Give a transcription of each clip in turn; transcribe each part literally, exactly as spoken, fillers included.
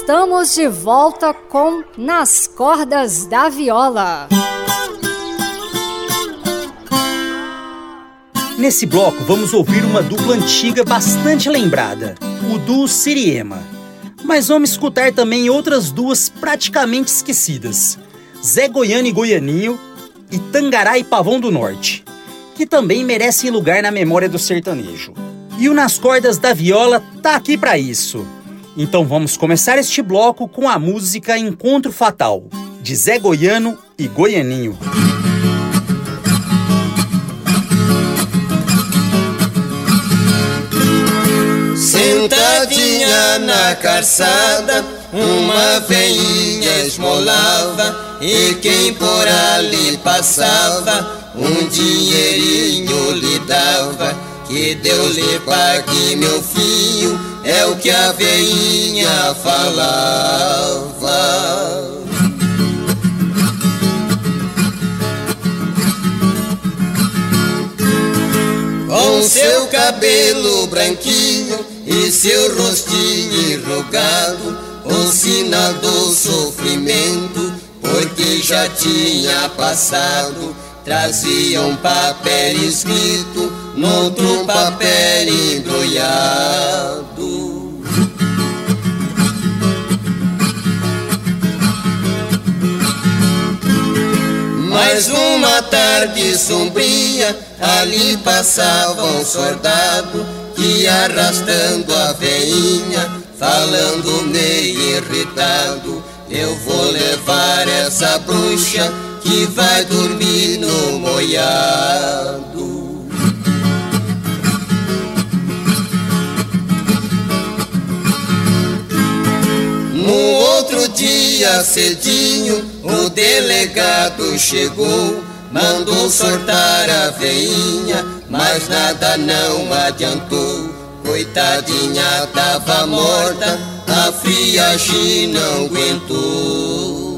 Estamos de volta com Nas Cordas da Viola. Nesse bloco vamos ouvir uma dupla antiga bastante lembrada, o duo Siriema. Mas vamos escutar também outras duas praticamente esquecidas, Zé Goiano e Goianinho e Tangará e Pavão do Norte, que também merecem lugar na memória do sertanejo. E o Nas Cordas da Viola tá aqui pra isso. Então vamos começar este bloco com a música Encontro Fatal, de Zé Goiano e Goianinho. Sentadinha na calçada, uma veinha esmolava, e quem por ali passava, um dinheirinho lhe dava. Que Deus lhe pague, meu filho, é o que a veinha falava. Com seu cabelo branquinho e seu rostinho enrugado, o sinal do sofrimento, porque já tinha passado, trazia um papel escrito, noutro papel embrulhado. Mais uma tarde sombria, ali passava um soldado, que arrastando a veinha, falando meio irritado: eu vou levar essa bruxa que vai dormir no moiado. No outro dia cedinho, o delegado chegou, mandou soltar a veinha, mas nada não adiantou. Coitadinha tava morta, a friagem não aguentou.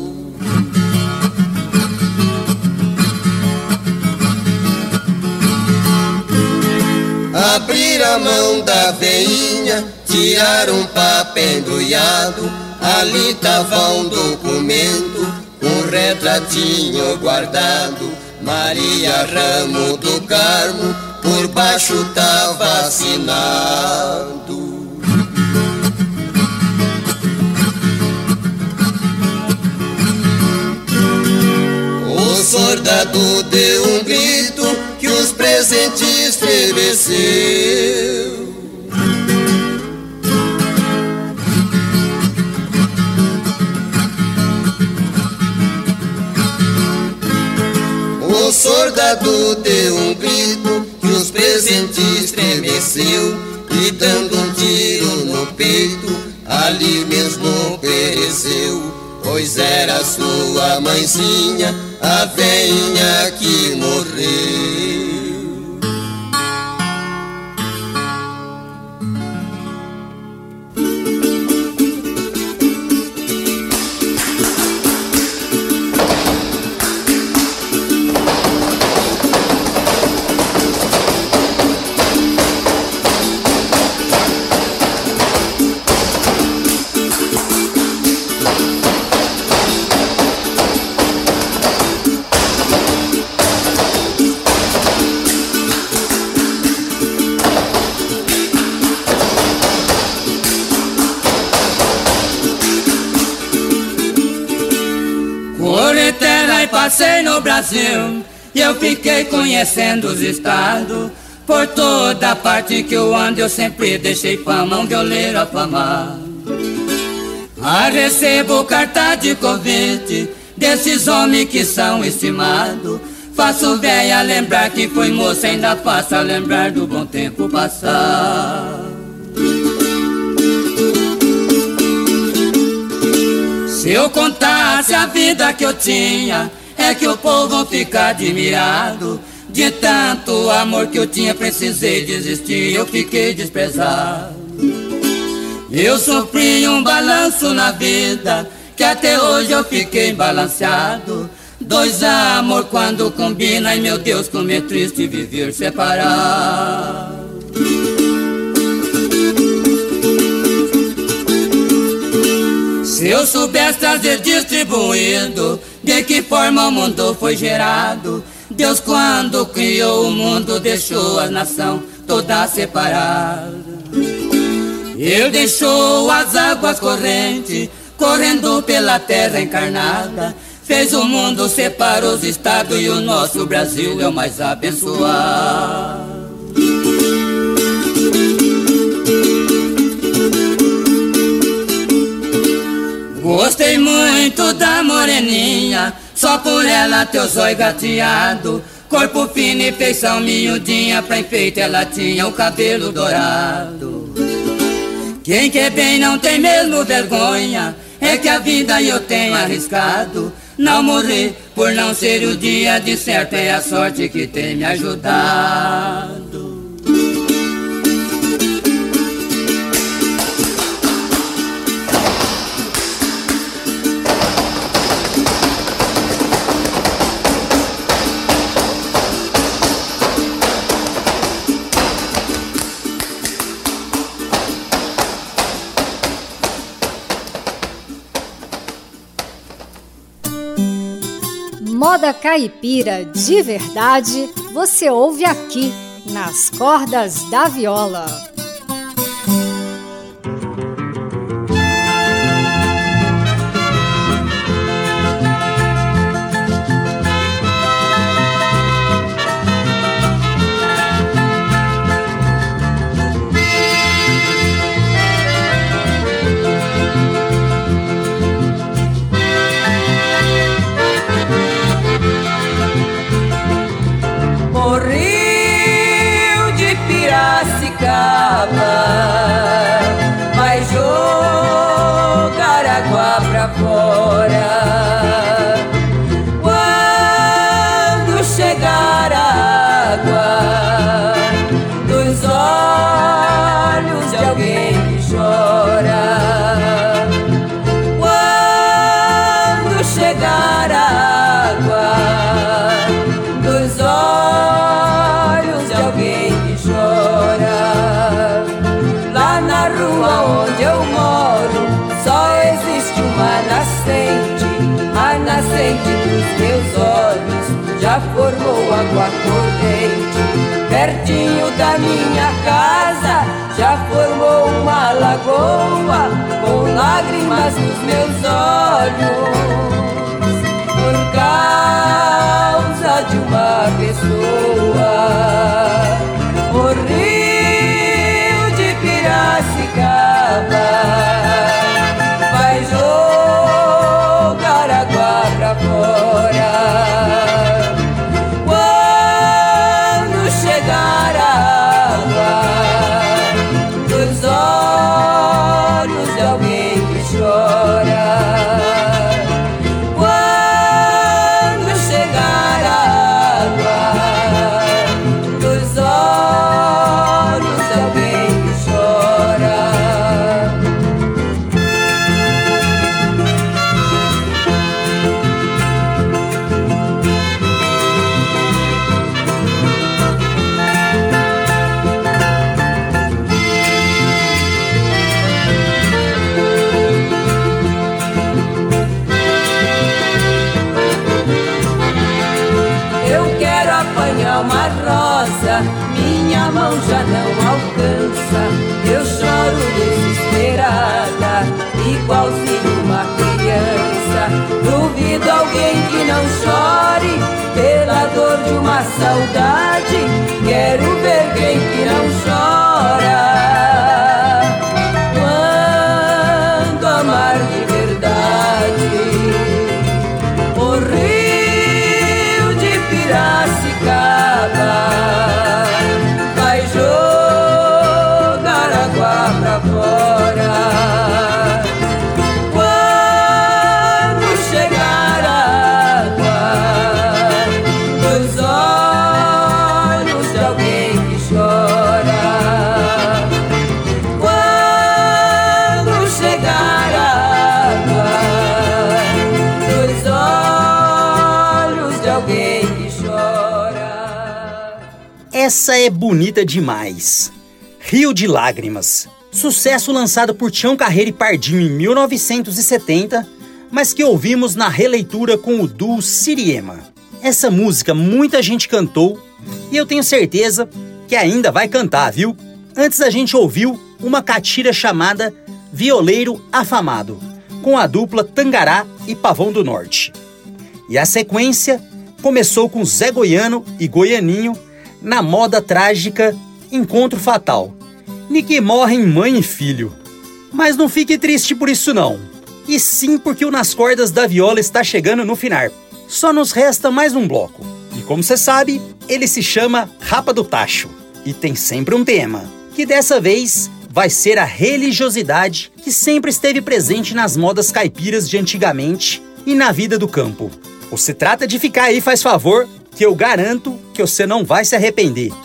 Abriram a mão da veinha, tiraram um papel embrulhado, ali tava um documento, um retratinho guardado. Maria Ramo do Carmo, por baixo tava assinado. O soldado deu um grito, que os presentes estremeceu. O soldado deu um grito, que os presentes estremeceu, e dando um tiro no peito, ali mesmo pereceu. Pois era sua mãezinha, a veinha que morreu. Passei no Brasil e eu fiquei conhecendo os estados. Por toda parte que eu ando eu sempre deixei fama, um violeiro afamado. Ah, recebo carta de convite desses homens que são estimados. Faço véia lembrar que foi moça, ainda faço lembrar do bom tempo passado. Se eu contasse a vida que eu tinha, é que o povo fica admirado. De tanto amor que eu tinha, precisei desistir, eu fiquei desprezado. Eu sofri um balanço na vida, que até hoje eu fiquei balanceado. Dois amor quando combina, ai meu Deus, como é triste viver separado. Se eu soubesse trazer distribuído de que forma o mundo foi gerado, Deus quando criou o mundo deixou a nação toda separada. Ele deixou as águas correntes correndo pela terra encarnada, fez o mundo, separou os estados e o nosso Brasil é o mais abençoado. Gostei muito da moreninha, só por ela teu zóio gateado, corpo fino e feição miudinha, pra enfeite ela tinha o cabelo dourado. Quem quer bem não tem mesmo vergonha, é que a vida eu tenho arriscado, não morrer por não ser o dia de certo, é a sorte que tem me ajudado. Moda caipira de verdade, você ouve aqui, nas cordas da viola. Vai jogar água pra fora. Quando chegar a água dos olhos de alguém que chora, quando chegar a água dos olhos de alguém que chora, na rua onde eu moro só existe uma nascente. A nascente dos meus olhos já formou água corrente. Pertinho da minha casa já formou uma lagoa com lágrimas nos meus olhos, por causa de uma pessoa. O rio de Piracicaba vai jogar água pra fora. Quando chegar a água dos olhos de alguém que chora, quando chegar a água dos olhos de alguém que chora. Eu quero apanhar uma rosa, minha mão já não alcança. Eu choro desesperada, igualzinho uma criança. Duvido alguém que não chore pela dor de uma saudade. Quero ver quem que não chora quando amar de verdade. O rio de Piracicaba vai jogar água pra fora. Quando chegar a água dos olhos de alguém que chora, quando chegar a água dos olhos de alguém que chora. Essa é bonita demais. Rio de Lágrimas. Sucesso lançado por Tião Carreiro e Pardinho em mil novecentos e setenta, mas que ouvimos na releitura com o duo Siriema. Essa música muita gente cantou e eu tenho certeza que ainda vai cantar, viu? Antes a gente ouviu uma catira chamada Violeiro Afamado, com a dupla Tangará e Pavão do Norte. E a sequência começou com Zé Goiano e Goianinho na moda trágica Encontro Fatal, em que morrem mãe e filho. Mas não fique triste por isso não, e sim porque o Nas Cordas da Viola está chegando no final. Só nos resta mais um bloco, e como você sabe, ele se chama Rapa do Tacho, e tem sempre um tema, que dessa vez vai ser a religiosidade que sempre esteve presente nas modas caipiras de antigamente e na vida do campo. Ou se trata de ficar aí, faz favor, que eu garanto que você não vai se arrepender.